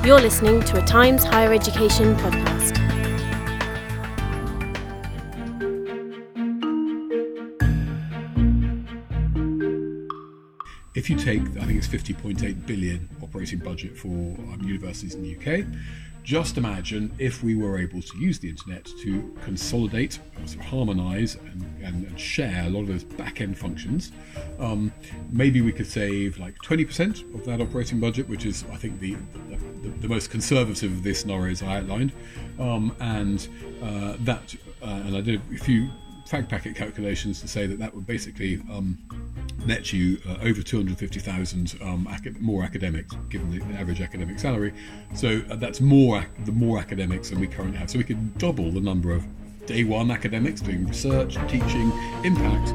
You're listening to a Times Higher Education podcast. If you take, I think it's 50.8 billion operating budget for universities in the UK, just imagine if we were able to use the internet to consolidate, sort of harmonise and share a lot of those back-end functions. Maybe we could save like 20% of that operating budget, which is, I think, the most conservative of the scenarios I outlined. And I did a few fag packet calculations to say that would basically net you over 250,000 more academics, given the average academic salary. So that's the more academics than we currently have. So we could double the number of day one academics doing research, teaching, impact.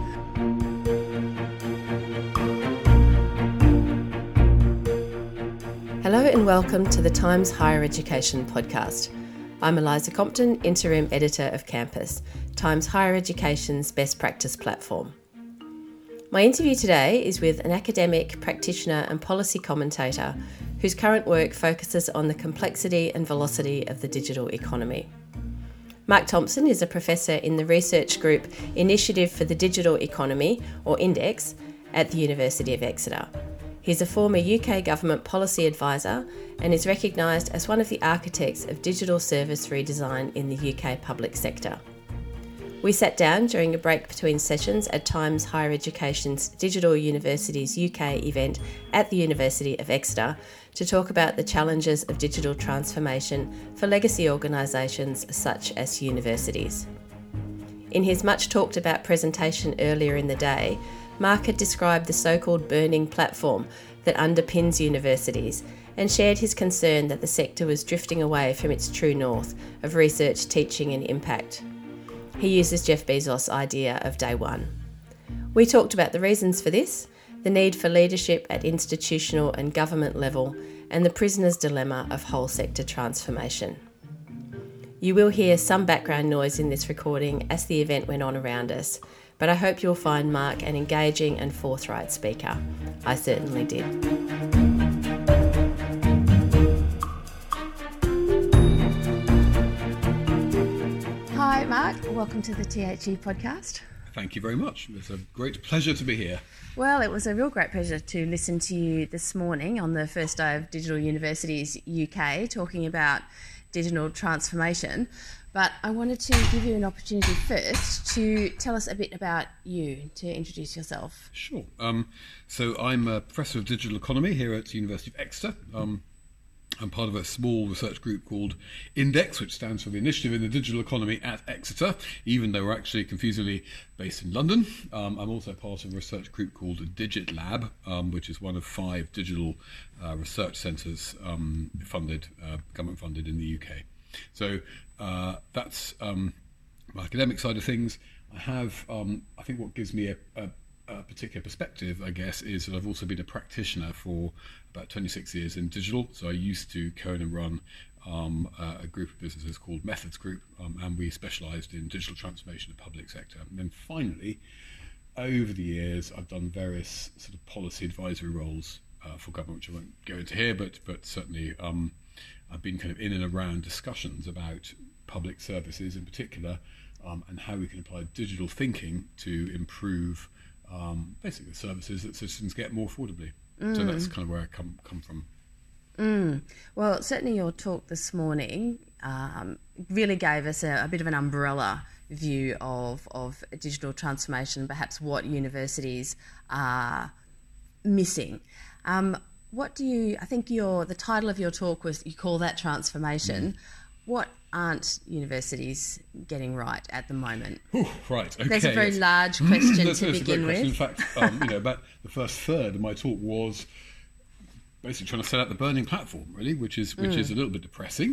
Hello and welcome to the Times Higher Education podcast. I'm Eliza Compton, Interim Editor of Campus, Times Higher Education's best practice platform. My interview today is with an academic, practitioner and policy commentator whose current work focuses on the complexity and velocity of the digital economy. Mark Thompson is a professor in the research group Initiative for the Digital Economy, or INDEX, at the University of Exeter. He's a former UK government policy advisor and is recognised as one of the architects of digital service redesign in the UK public sector. We sat down during a break between sessions at Times Higher Education's Digital Universities UK event at the University of Exeter to talk about the challenges of digital transformation for legacy organisations such as universities. In his much talked about presentation earlier in the day, Mark had described the so-called burning platform that underpins universities and shared his concern that the sector was drifting away from its true north of research, teaching and impact. He uses Jeff Bezos' idea of day one. We talked about the reasons for this, the need for leadership at institutional and government level, and the prisoner's dilemma of whole sector transformation. You will hear some background noise in this recording as the event went on around us, but I hope you'll find Mark an engaging and forthright speaker. I certainly did. Hi Mark, welcome to the THE podcast. Thank you very much. It's a great pleasure to be here. Well, it was a real great pleasure to listen to you this morning on the first day of Digital Universities UK talking about digital transformation. But I wanted to give you an opportunity first to tell us a bit about you, to introduce yourself. Sure. So I'm a Professor of Digital Economy here at the University of Exeter. I'm part of a small research group called INDEX, which stands for the Initiative in the Digital Economy at Exeter, even though we're actually confusingly based in London. I'm also part of a research group called DigitLab, which is one of 5 digital research centres government funded in the UK. So that's my academic side of things. I have, I think what gives me a particular perspective, I guess, is that I've also been a practitioner for about 26 years in digital. So I used to co-own and run a group of businesses called Methods Group, and we specialised in digital transformation of the public sector. And then finally, over the years, I've done various sort of policy advisory roles for government, which I won't go into here, but certainly I've been kind of in and around discussions about public services in particular, and how we can apply digital thinking to improve basically the services that citizens get more affordably. So that's kind of where I come from. Well, certainly your talk this morning really gave us a bit of an umbrella view of digital transformation, perhaps what universities are missing. What do you, I think the title of your talk was, you call that transformation. What aren't universities getting right at the moment? Ooh, right, okay. There's a very large question to begin with. In fact, about the first third of my talk was basically trying to set out the burning platform, really, which is a little bit depressing.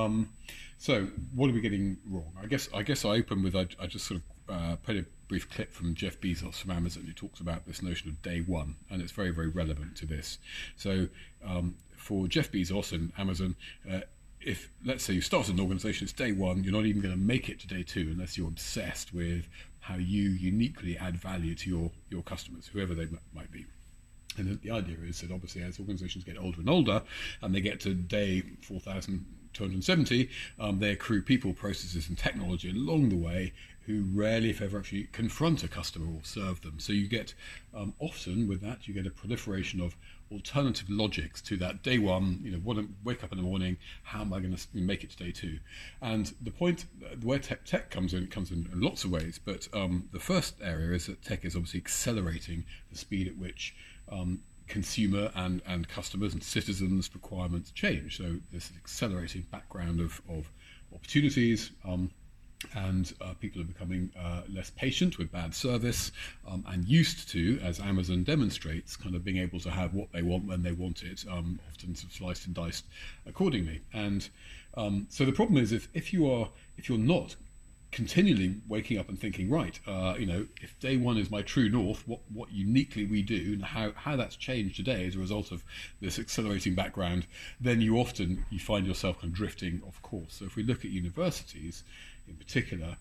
So what are we getting wrong? I guess I open with, I just sort of played a brief clip from Jeff Bezos from Amazon, who talks about this notion of day one, and it's very, very relevant to this. So for Jeff Bezos and Amazon, if, let's say, you started an organisation, it's day one, you're not even going to make it to day two unless you're obsessed with how you uniquely add value to your customers, whoever they might be. And the idea is that obviously as organisations get older and older, and they get to day 4,270, they accrue people, processes and technology along the way who rarely, if ever, actually confront a customer or serve them. So you get, often with that, you get a proliferation of alternative logics to that day one, wake up in the morning, how am I going to make it to day two? And the point where tech comes in lots of ways, but the first area is that tech is obviously accelerating the speed at which consumer and customers and citizens' requirements change. So this accelerating background of opportunities, and people are becoming less patient with bad service, and used to, as Amazon demonstrates, kind of being able to have what they want when they want it, often sort of sliced and diced accordingly. And so the problem is if you're not continually waking up and thinking, right, if day one is my true north, what uniquely we do and how that's changed today as a result of this accelerating background, then you find yourself kind of drifting off course. So if we look at universities in particular,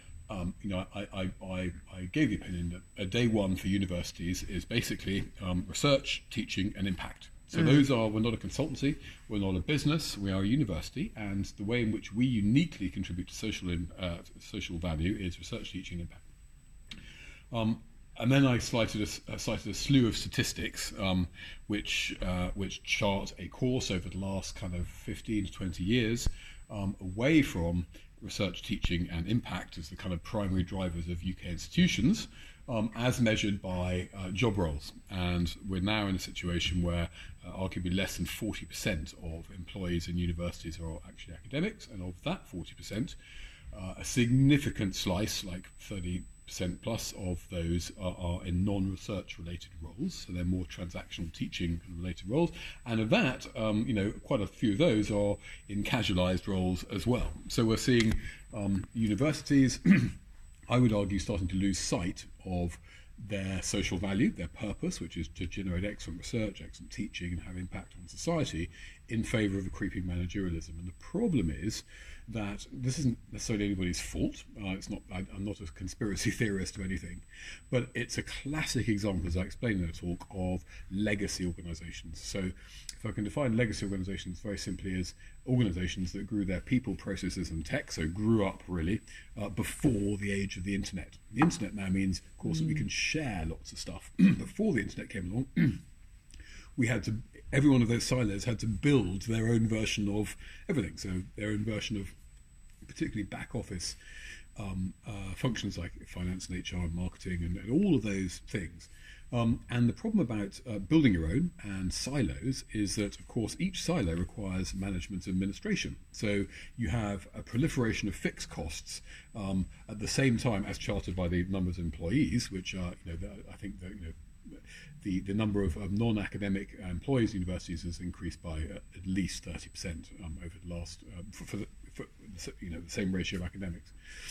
I gave the opinion that a day one for universities is basically research, teaching and impact. So we're not a consultancy, we're not a business, we are a university, and the way in which we uniquely contribute to social value is research, teaching, and impact. And then I cited a slew of statistics which chart a course over the last kind of 15 to 20 years away from research, teaching, and impact as the kind of primary drivers of UK institutions, as measured by job roles. And we're now in a situation where arguably less than 40% of employees in universities are actually academics, and of that 40%, a significant slice, like 30% plus of those are in non-research related roles, so they're more transactional teaching related roles, and of that, quite a few of those are in casualised roles as well. So we're seeing universities, I would argue, starting to lose sight of their social value, their purpose, which is to generate excellent research, excellent teaching, and have impact on society, in favour of a creeping managerialism. And the problem is that this isn't necessarily anybody's fault. It's not. I'm not a conspiracy theorist or anything, but it's a classic example, as I explained in a talk, of legacy organisations. So, if I can define legacy organisations very simply as organisations that grew their people, processes, and tech, so grew up really before the age of the internet. The internet now means, of course, that we can share lots of stuff. Before the internet came along, every one of those silos had to build their own version of everything. So their own version of particularly back office functions like finance and HR and marketing and all of those things. And the problem about building your own and silos is that, of course, each silo requires management and administration. So you have a proliferation of fixed costs at the same time as charted by the numbers of employees, which are, I think that, the number of non-academic employees in universities has increased by at least 30% over the last for the same ratio of academics.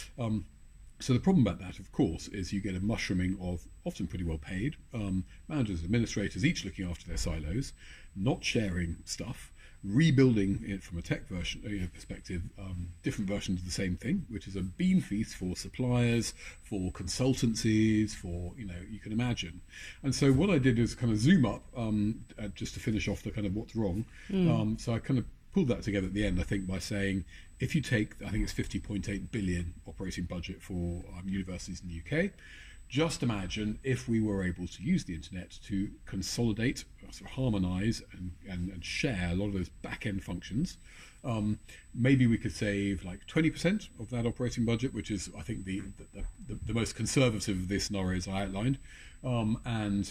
So the problem about that, of course, is you get a mushrooming of often pretty well paid managers, administrators, each looking after their silos, not sharing stuff, rebuilding it from a tech version perspective, different versions of the same thing, which is a bean feast for suppliers, for consultancies, for you can imagine. And so what I did is kind of zoom up just to finish off the kind of what's wrong. So I kind of pulled that together at the end, I think, by saying if you take, I think it's 50.8 billion operating budget for universities in the UK. Just imagine if we were able to use the internet to consolidate, sort of harmonise and share a lot of those back-end functions. Maybe we could save like 20% of that operating budget, which is, I think, the most conservative of the scenarios I outlined. And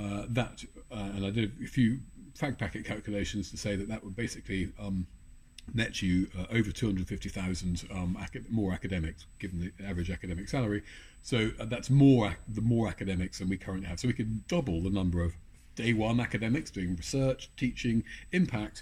I did a few fact packet calculations to say that would basically net you over 250,000 more academics, given the average academic salary. So that's more academics than we currently have. So we could double the number of day one academics doing research, teaching, impact,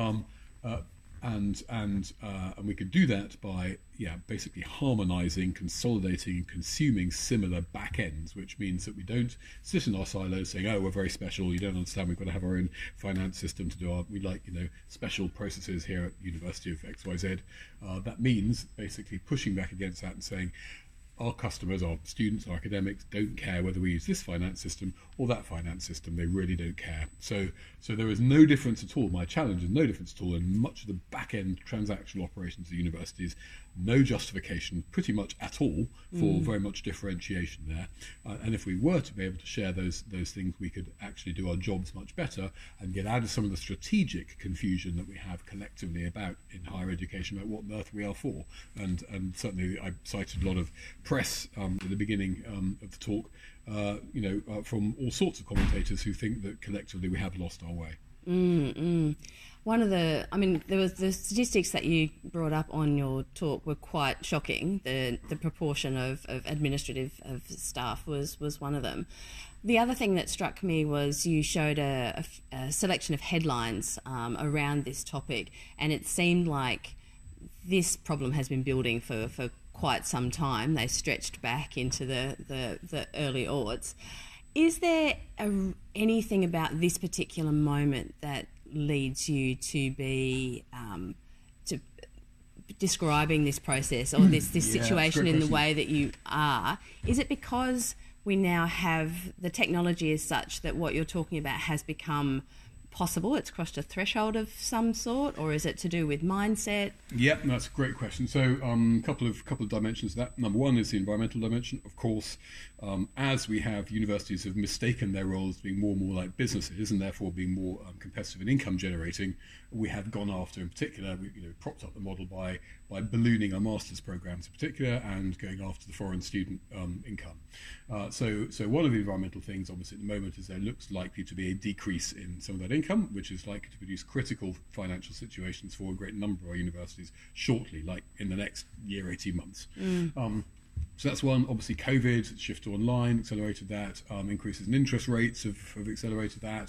and we could do that by basically harmonising, consolidating, and consuming similar back ends, which means that we don't sit in our silos saying, "Oh, we're very special. You don't understand. We've got to have our own finance system to do we like special processes here at University of XYZ." That means basically pushing back against that and saying, our customers, our students, our academics, don't care whether we use this finance system or that finance system. They really don't care. So there is no difference at all. My challenge is no difference at all in much of the back-end transactional operations of universities. No justification, pretty much at all, for very much differentiation there. And if we were to be able to share those things, we could actually do our jobs much better and get out of some of the strategic confusion that we have collectively about in higher education about what on earth we are for. And certainly I cited a lot of press at the beginning of the talk, from all sorts of commentators who think that collectively we have lost our way. There was the statistics that you brought up on your talk were quite shocking. The proportion of administrative staff was one of them. The other thing that struck me was you showed a selection of headlines around this topic, and it seemed like this problem has been building for quite some time. They stretched back into the early aughts. Is there anything about this particular moment that leads you to be to describing this process or this situation in the way that you are? Is it because we now have the technology is such that what you're talking about has become possible? It's crossed a threshold of some sort, or is it to do with mindset? Yeah, that's a great question. So a couple of dimensions to that. Number one is the environmental dimension. Of course, as we have universities have mistaken their roles being more and more like businesses and therefore being more competitive in income generating, we have gone after, in particular, we propped up the model by ballooning our master's programs in particular and going after the foreign student income. So one of the environmental things, obviously, at the moment is there looks likely to be a decrease in some of that income, which is likely to produce critical financial situations for a great number of our universities shortly, like in the next year, 18 months. So that's one. Obviously, COVID, shift to online, accelerated that. Increases in interest rates have accelerated that.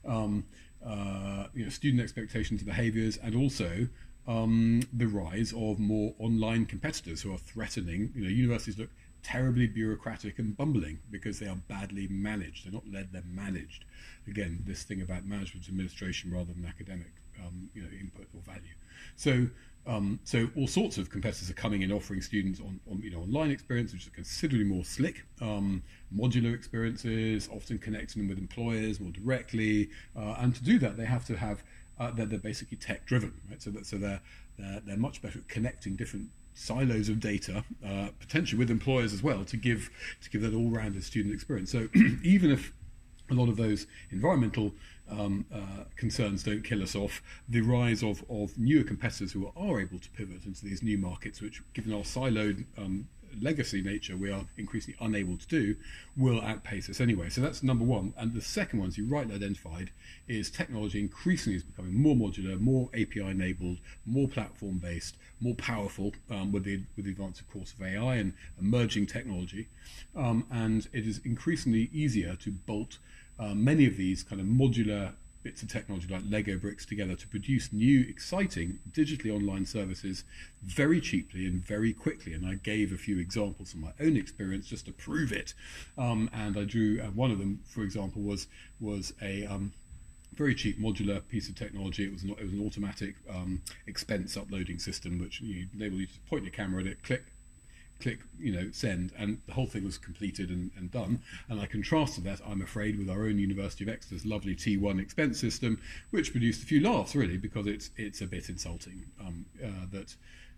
Student expectations and behaviours, and also the rise of more online competitors who are threatening. Universities look terribly bureaucratic and bumbling because they are badly managed. They're not led, they're managed. Again, this thing about management administration rather than academic input or value. So all sorts of competitors are coming in offering students on online experience, which is considerably more slick, modular experiences, often connecting them with employers more directly, and to do that they have to have they're basically tech driven, right? So they're much better at connecting different silos of data, potentially with employers as well, to give that all-rounded student experience. So even if a lot of those environmental concerns don't kill us off, the rise of newer competitors who are able to pivot into these new markets, which, given our siloed legacy nature, we are increasingly unable to do, will outpace us anyway. So that's number one. And the second one, as you rightly identified, is technology increasingly is becoming more modular, more API enabled, more platform based, more powerful with the advance, of course, of AI and emerging technology. And it is increasingly easier to bolt many of these kind of modular bits of technology like Lego bricks together to produce new, exciting, digitally online services very cheaply and very quickly. And I gave a few examples from my own experience just to prove it. And I drew one of them, for example, was a very cheap modular piece of technology. It was an automatic expense uploading system, which enabled you to point your camera at it, click, send, and the whole thing was completed and done. And I contrasted that, I'm afraid, with our own University of Exeter's lovely T1 expense system, which produced a few laughs, really, because it's a bit insulting that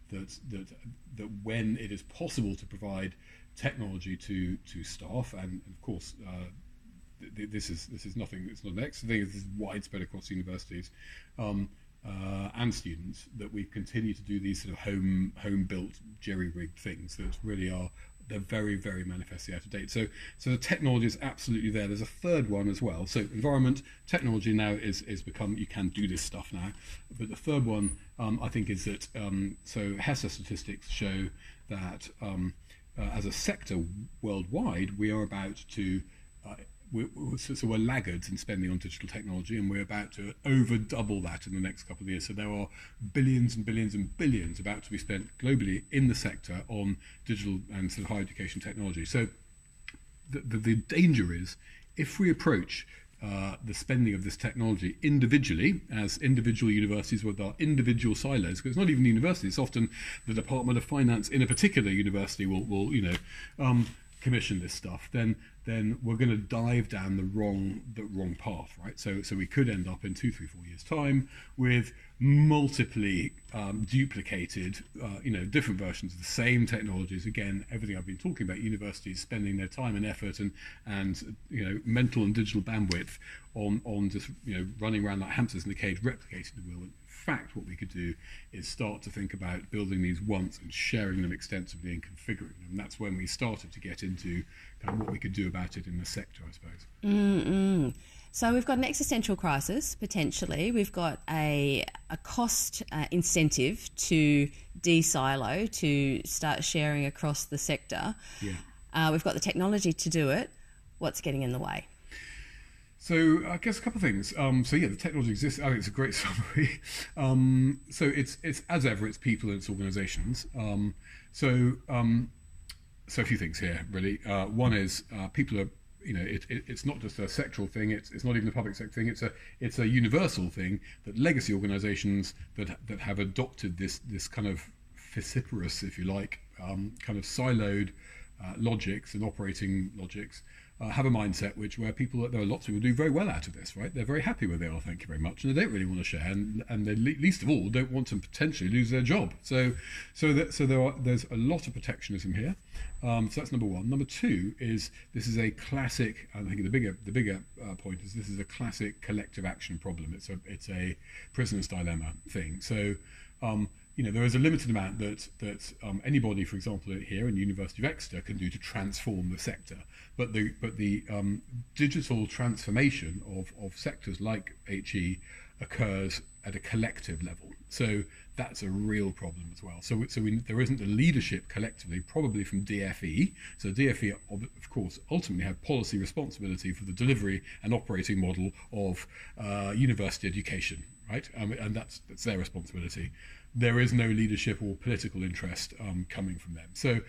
when it is possible to provide technology to staff, and of course this is nothing. It's not an extra thing. This is widespread across universities. And students, that we continue to do these sort of home-built, jerry-rigged things that really they're very, very manifestly out of date. So the technology is absolutely there. There's a third one as well. So environment, technology now is become, you can do this stuff now. But the third one, I think, is that, so HESA statistics show that as a sector worldwide, we are about to we're laggards in spending on digital technology, and we're about to over double that in the next couple of years. So there are billions and billions and billions about to be spent globally in the sector on digital and sort of higher education technology. So the danger is, if we approach the spending of this technology individually, as individual universities with our individual silos, because it's not even the university, it's often the Department of Finance in a particular university will commission this stuff, then we're going to dive down the wrong path, right? So we could end up in 2, 3, 4 years' time with multiply duplicated, different versions of the same technologies. Again, everything I've been talking about, universities spending their time and effort and mental and digital bandwidth on just running around like hamsters in a cage, replicating the wheel. In fact, what we could do is start to think about building these once and sharing them extensively and configuring them. That's when we started to get into kind of what we could do about it in the sector, I suppose. Mm-mm. So we've got an existential crisis, potentially. We've got a cost incentive to de-silo, to start sharing across the sector. Yeah. We've got the technology to do it. What's getting in the way? So I guess a couple of things. The technology exists. I think it's a great summary. So it's as ever, it's people and it's organisations. So a few things here, really. One is people are. It's not just a sectoral thing. It's not even a public sector thing. It's a universal thing that legacy organisations that have adopted this kind of vociferous, if you like, kind of siloed logics and operating logics. Have a mindset where there are lots of people who do very well out of this, right? They're very happy where they are, thank you very much, and they don't really want to share, and they least of all don't want to potentially lose their job. So there's a lot of protectionism here. So that's number one. Number two is this is a classic. I think the bigger point is this is a classic collective action problem. It's a prisoner's dilemma thing. So. There is a limited amount that anybody, for example, here in the University of Exeter, can do to transform the sector. But the digital transformation of sectors like HE occurs at a collective level. So that's a real problem as well. So there isn't the leadership collectively, probably from DFE. So DFE, of course, ultimately have policy responsibility for the delivery and operating model of university education, right? And that's their responsibility. There is no leadership or political interest coming from them. So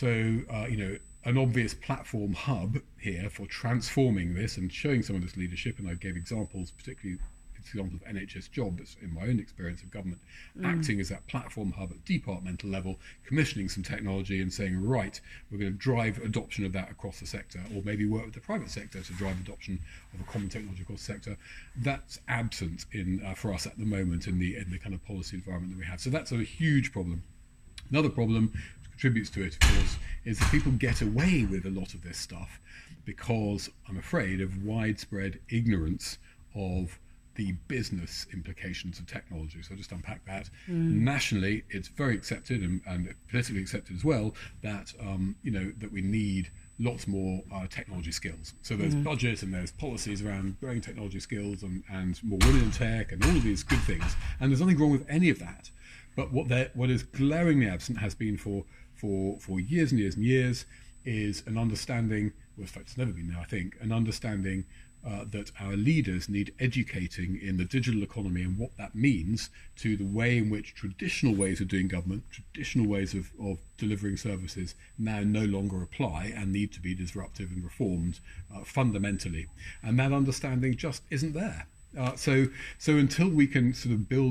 an obvious platform hub here for transforming this and showing some of this leadership, and I gave examples, particularly examples of NHS jobs in my own experience of government, acting as that platform hub at departmental level, commissioning some technology and saying, right, we're going to drive adoption of that across the sector, or maybe work with the private sector to drive adoption of a common technology across the sector. That's absent for us at the moment in the kind of policy environment that we have. So that's a huge problem. Another problem which contributes to it, of course, is that people get away with a lot of this stuff because, I'm afraid, of widespread ignorance of the business implications of technology. So I'll just unpack that. Nationally, it's very accepted and politically accepted as well that that we need lots more technology skills. So there's budget and there's policies around growing technology skills and more women in tech and all of these good things. And there's nothing wrong with any of that. But what is glaringly absent has been for years and years and years is an understanding, well, in fact, it's never been there, I think, an understanding that our leaders need educating in the digital economy and what that means to the way in which traditional ways of doing government, traditional ways of delivering services now no longer apply and need to be disruptive and reformed fundamentally. And that understanding just isn't there. So until we can sort of build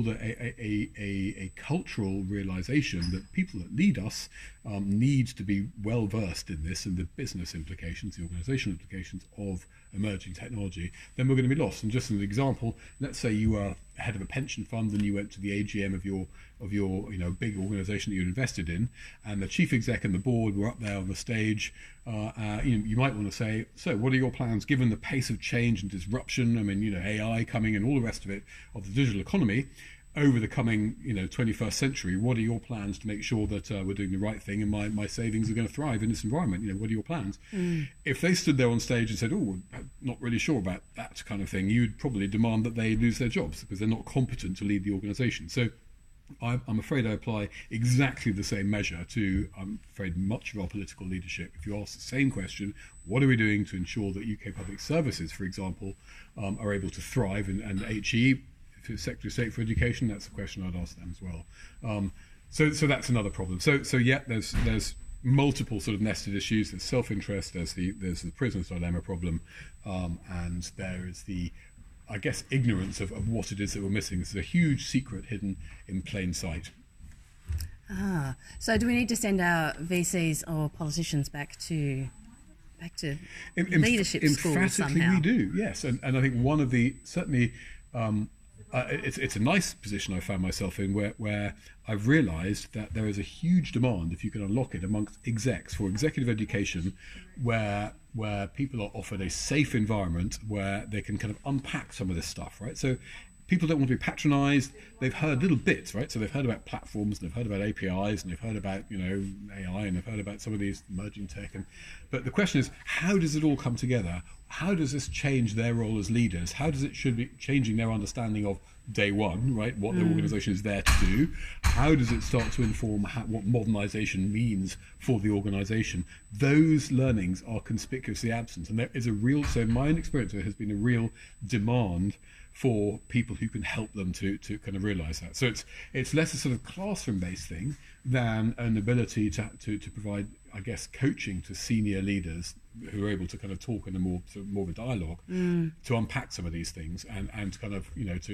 a cultural realization that people that lead us need to be well versed in this and the business implications, the organizational implications of emerging technology, then we're going to be lost. And just as an example, let's say you are head of a pension fund and you went to the AGM of your big organization that you invested in, and the chief exec and the board were up there on the stage. You might want to say, so what are your plans given the pace of change and disruption? I mean, AI coming and all the rest of it, of the digital economy over the coming 21st century. What are your plans to make sure that we're doing the right thing and my savings are going to thrive in this environment? What are your plans? If they stood there on stage and said, oh, we're not really sure about that kind of thing, you'd probably demand that they lose their jobs because they're not competent to lead the organization. So I'm afraid I apply exactly the same measure to, I'm afraid, much of our political leadership. If you ask the same question, what are we doing to ensure that UK public services, for example, are able to thrive, and HE, if it's Secretary of State for Education, that's a question I'd ask them as well. So that's another problem. So yeah, there's multiple sort of nested issues. There's self-interest, there's the prisoner's dilemma problem, and there is the, I guess, ignorance of what it is that we're missing. This is a huge secret hidden in plain sight. So do we need to send our VCs or politicians back to leadership school emphatically somehow? We do, yes. And I think one of the, certainly, it's a nice position I found myself in where I've realised that there is a huge demand, if you can unlock it, amongst execs for executive education, where people are offered a safe environment where they can kind of unpack some of this stuff, right? So people don't want to be patronised. They've heard little bits, right? So they've heard about platforms, and they've heard about APIs, and they've heard about, AI, and they've heard about some of these emerging tech. But the question is, how does it all come together? How does this change their role as leaders? How does it should be changing their understanding of day one, right? What their organisation is there to do? How does it start to inform what modernisation means for the organisation? Those learnings are conspicuously absent, and there is so in my own experience, there has been a real demand for people who can help them to kind of realise that. So it's less a sort of classroom-based thing than an ability to provide, I guess, coaching to senior leaders who are able to kind of talk in a more of a dialogue to unpack some of these things and kind of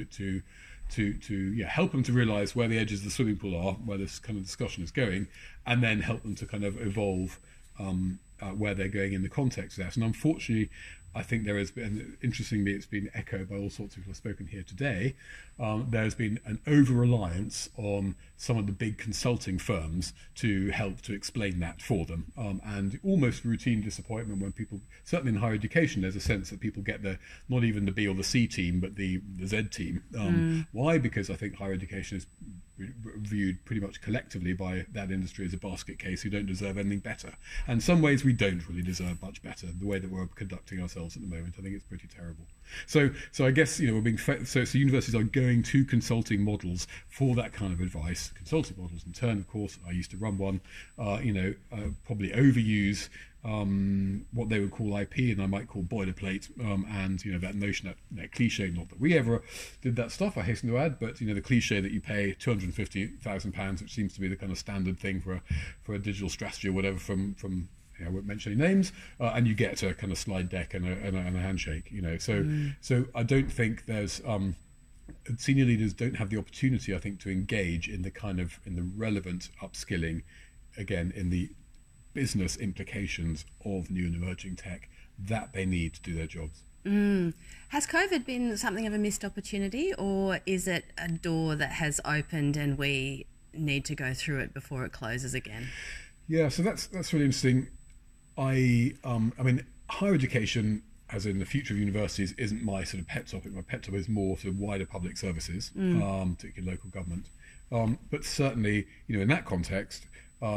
to help them to realise where the edges of the swimming pool are, where this kind of discussion is going, and then help them to kind of evolve where they're going in the context of that. And unfortunately, I think there has been, interestingly, it's been echoed by all sorts of people who have spoken here today, there has been an over-reliance on some of the big consulting firms to help to explain that for them. And almost routine disappointment when people, certainly in higher education, there's a sense that people get not even the B or the C team, but the Z team. Why? Because I think higher education is viewed pretty much collectively by that industry as a basket case who don't deserve anything better. And in some ways we don't really deserve much better. The way that we're conducting ourselves at the moment, I think it's pretty terrible. So I guess we're being so universities are going to consulting models for that kind of advice. Consulting models in turn, of course, I used to run one, probably overuse what they would call IP, and I might call boilerplate, and that notion, that cliche, not that we ever did that stuff, I hasten to add, but the cliche that you pay £250,000, which seems to be the kind of standard thing for a digital strategy or whatever from I won't mention any names, and you get a kind of slide deck and a handshake. So I don't think there's senior leaders don't have the opportunity, I think, to engage in the relevant upskilling, again, in the business implications of new and emerging tech that they need to do their jobs. Has COVID been something of a missed opportunity, or is it a door that has opened and we need to go through it before it closes again? Yeah, so that's really interesting. I mean, higher education, as in the future of universities, isn't my sort of pet topic. My pet topic is more sort of wider public services, particularly local government. But certainly, in that context,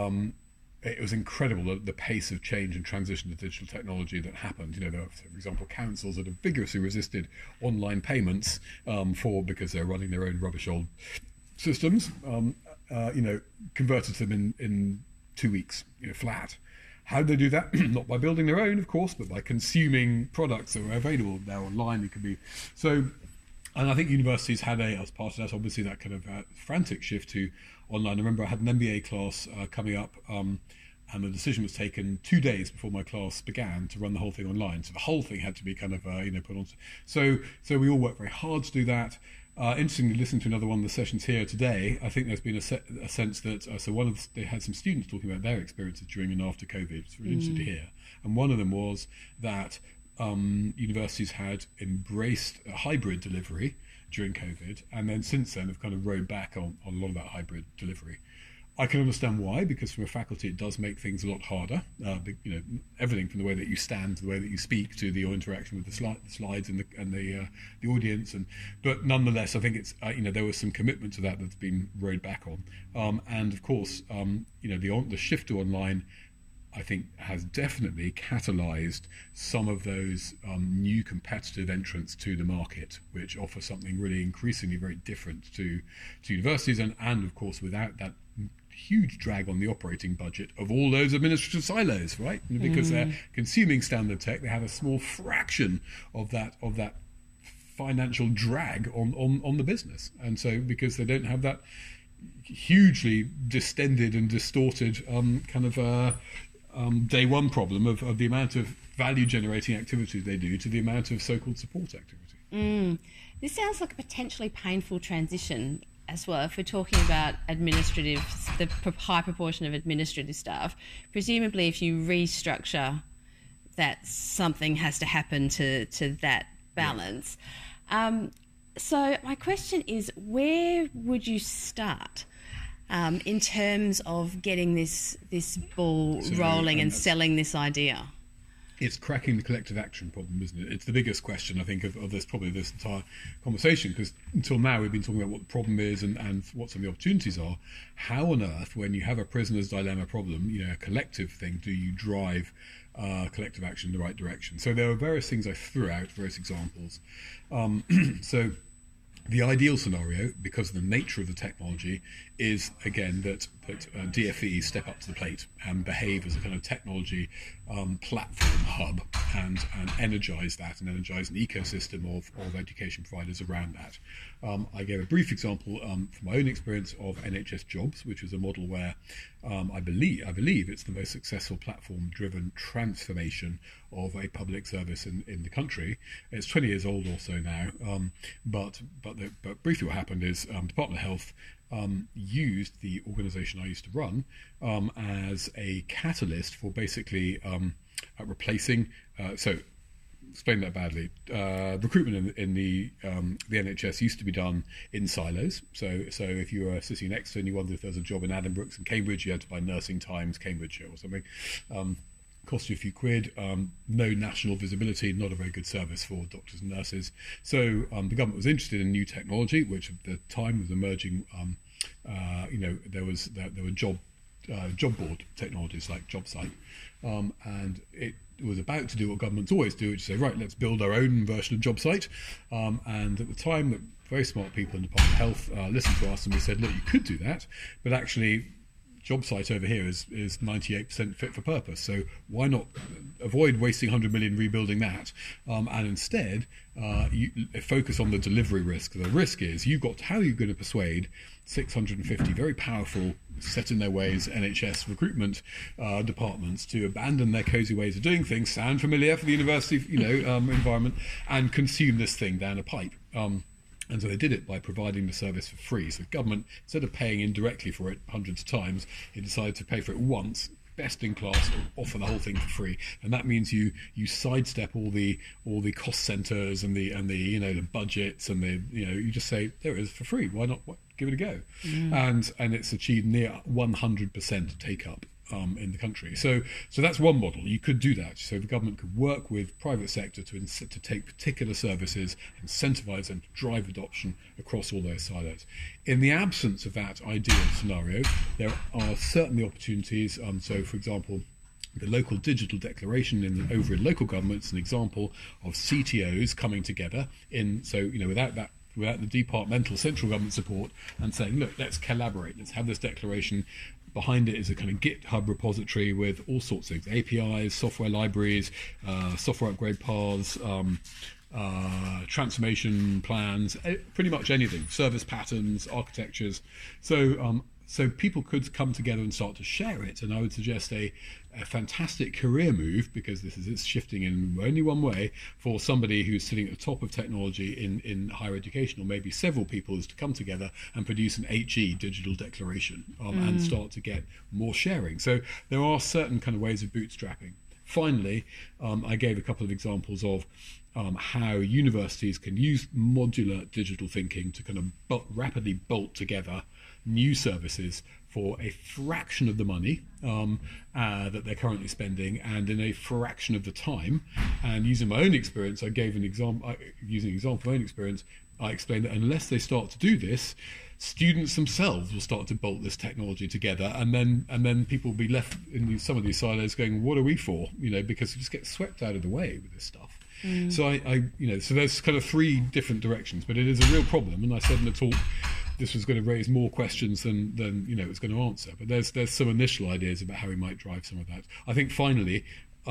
it was incredible the pace of change and transition to digital technology that happened. There were, for example, councils that have vigorously resisted online payments because they're running their own rubbish old systems. Converted them in 2 weeks, flat. How do they do that? Not by building their own, of course, but by consuming products that were available there online. It could be so. And I think universities had as part of that, obviously, that kind of frantic shift to online. I remember I had an MBA class coming up, and the decision was taken 2 days before my class began to run the whole thing online. So the whole thing had to be kind of put on. So we all worked very hard to do that. Interestingly, listening to another one of the sessions here today, I think there's been a sense that they had some students talking about their experiences during and after COVID. It's really interesting to hear. And one of them was that universities had embraced a hybrid delivery during COVID, and then since then have kind of rode back on a lot of that hybrid delivery. I can understand why, because from a faculty it does make things a lot harder. Everything from the way that you stand to the way that you speak to your interaction with the slides and the audience. But nonetheless, I think it's there was some commitment to that's been rode back on. And of course, the shift to online, I think, has definitely catalysed some of those new competitive entrants to the market, which offer something really increasingly very different to universities, and of course without that huge drag on the operating budget of all those administrative silos, right? Because they're consuming standard tech, they have a small fraction of that financial drag on the business, and so because they don't have that hugely distended and distorted day one problem of the amount of value generating activities they do to the amount of so-called support activity. This sounds like a potentially painful transition as well. If we're talking about the high proportion of administrative staff, presumably if you restructure that, something has to happen to that balance. Yeah. So my question is, where would you start in terms of getting this ball rolling and selling this idea? It's cracking the collective action problem, isn't it? It's the biggest question, I think, of this entire conversation, because until now we've been talking about what the problem is and what some of the opportunities are. How on earth, when you have a prisoner's dilemma problem, a collective thing, do you drive collective action in the right direction? So there are various things I threw out, various examples. So the ideal scenario, because of the nature of the technology, is again that DFE step up to the plate and behave as a kind of technology platform hub and energize an ecosystem of education providers around that. I gave a brief example from my own experience of NHS Jobs, which is a model where I believe it's the most successful platform-driven transformation of a public service in the country. It's 20 years old or so now, but briefly what happened is Department of Health used the organisation I used to run as a catalyst for basically replacing. So, explain that badly. Recruitment in the NHS used to be done in silos. So if you were sitting next to and you wondered if there was a job in Addenbrooke's in Cambridge, you had to buy Nursing Times Cambridgeshire or something. Cost you a few quid, no national visibility, not a very good service for doctors and nurses. So the government was interested in new technology, which at the time was emerging. There were job board technologies like JobSite, and it was about to do what governments always do, which is say, right, let's build our own version of JobSite. And at the time, that very smart people in the Department of Health listened to us, and we said, look, you could do that, but actually JobSite over here is 98% fit for purpose. So why not avoid wasting 100 million rebuilding that, and instead you focus on the delivery risk. The risk is how are you going to persuade 650 very powerful, set in their ways NHS recruitment departments to abandon their cosy ways of doing things, sound familiar for the university environment, and consume this thing down a pipe. And so they did it by providing the service for free. So the government, instead of paying indirectly for it hundreds of times, it decided to pay for it once, best in class, offer the whole thing for free. And that means you sidestep all the cost centers and the budgets and you just say, there it is for free. Why not give it a go? And it's achieved near 100% take up in the country. So that's one model. You could do that. So the government could work with private sector to take particular services, incentivize them to drive adoption across all those silos. In the absence of that ideal scenario, there are certainly opportunities. So, for example, the local digital declaration over in local governments, an example of CTOs coming together without the departmental central government support and saying, look, let's collaborate, let's have this declaration. Behind it is a kind of GitHub repository with all sorts of things, APIs, software libraries, software upgrade paths, transformation plans, pretty much anything, service patterns, architectures. So people could come together and start to share it. And I would suggest a fantastic career move, because it's shifting in only one way, for somebody who's sitting at the top of technology in higher education, or maybe several people, is to come together and produce an HE digital declaration and start to get more sharing. So there are certain kind of ways of bootstrapping. Finally, I gave a couple of examples of how universities can use modular digital thinking to kind of rapidly bolt together new services for a fraction of the money that they're currently spending, and in a fraction of the time. And using my own experience, I gave an example. Using an example of my own experience, I explained that unless they start to do this, students themselves will start to bolt this technology together, and then people will be left in some of these silos going, "What are we for?" Because you just get swept out of the way with this stuff. So so there's kind of three different directions, but it is a real problem. And I said in the talk, this was going to raise more questions than it was going to answer. But there's some initial ideas about how we might drive some of that. I think finally,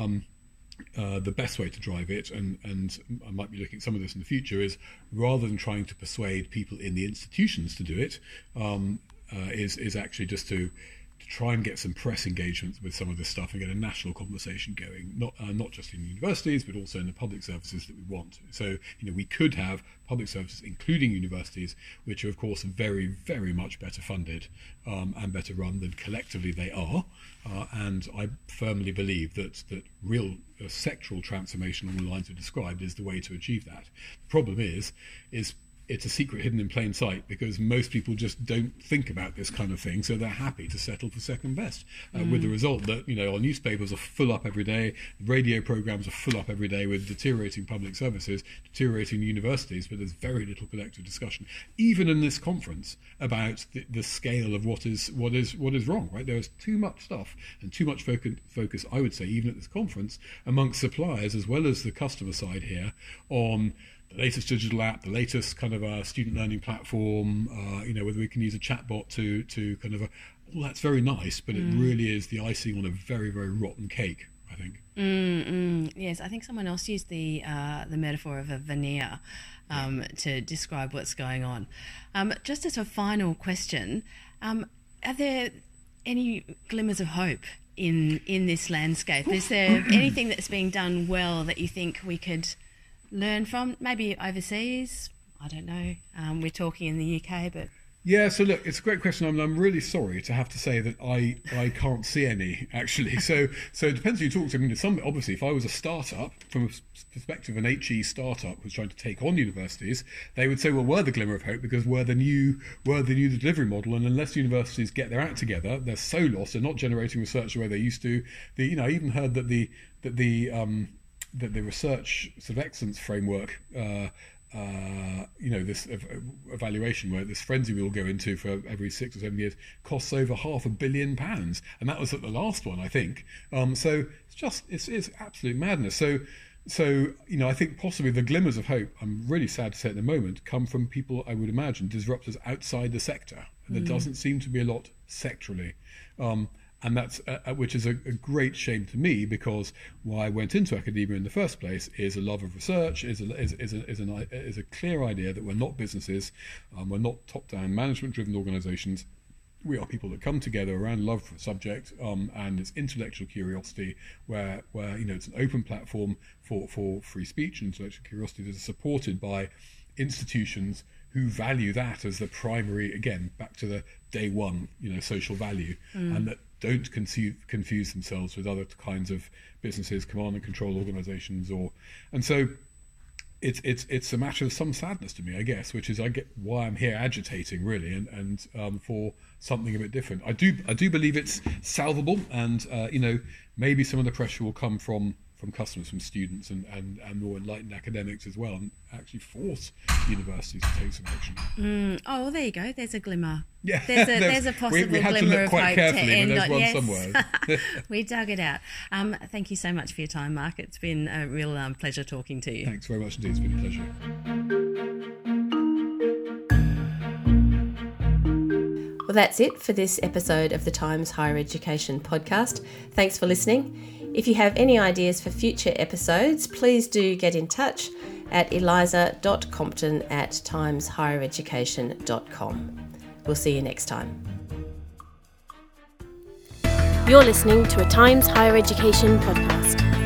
the best way to drive it, and I might be looking at some of this in the future, is rather than trying to persuade people in the institutions to do it, is actually just to try and get some press engagement with some of this stuff and get a national conversation going, not just in universities, but also in the public services that we want. So, we could have public services, including universities, which are, of course, very, very much better funded and better run than collectively they are. And I firmly believe that real sectoral transformation along the lines we've described is the way to achieve that. The problem is it's a secret hidden in plain sight, because most people just don't think about this kind of thing, so they're happy to settle for second best, with the result that our newspapers are full up every day, radio programs are full up every day with deteriorating public services, deteriorating universities, but there's very little collective discussion, even in this conference, about the scale of what is wrong. Right, there's too much stuff and too much focus, I would say, even at this conference, amongst suppliers as well as the customer side here, on the latest digital app, the latest kind of student learning platform, whether we can use a chatbot to kind of all that's very nice, but it really is the icing on a very, very rotten cake, I think. Yes, I think someone else used the metaphor of a veneer to describe what's going on. Just as a final question, are there any glimmers of hope in this landscape? Is there anything that's being done well that you think we could learn from, maybe overseas? I don't know. We're talking in the UK, but yeah. So look, it's a great question. I'm really sorry to have to say that I can't see any, actually. So it depends who you talk to. Obviously, if I was a startup, from a perspective of an HE startup who's trying to take on universities, they would say, well, we're the glimmer of hope because we're the new delivery model, and unless universities get their act together, they're so lost. They're not generating research the way they used to. I even heard that the research sort of excellence framework, this evaluation where this frenzy we all go into for every 6 or 7 years costs over £500 million, and that was at the last one, I think. So it's absolute madness. So I think possibly the glimmers of hope, I'm really sad to say at the moment, come from people, I would imagine, disruptors outside the sector. There doesn't seem to be a lot sectorally. And that's which is a great shame to me, because why I went into academia in the first place is a love of research, is a clear idea that we're not businesses, we're not top-down management-driven organisations. We are people that come together around love for a subject, and it's intellectual curiosity, where it's an open platform for free speech and intellectual curiosity that is supported by institutions who value that as the primary, again, back to the day one, social value, and that don't confuse themselves with other kinds of businesses, command and control organisations, and so it's a matter of some sadness to me, I guess, which is I get why I'm here agitating really, and for something a bit different. I do believe it's salvable, and maybe some of the pressure will come from customers, from students, and more enlightened academics as well, and actually force universities to take some action. Oh, well, there you go. There's a glimmer. Yeah, there's a possible we had glimmer to look quite of hope carefully, to end but on. there's Yes. one somewhere. We dug it out. Thank you so much for your time, Mark. It's been a real pleasure talking to you. Thanks very much indeed. It's been a pleasure. Well, that's it for this episode of the Times Higher Education podcast. Thanks for listening. If you have any ideas for future episodes, please do get in touch at eliza.compton@timeshighereducation.com. We'll see you next time. You're listening to a Times Higher Education podcast.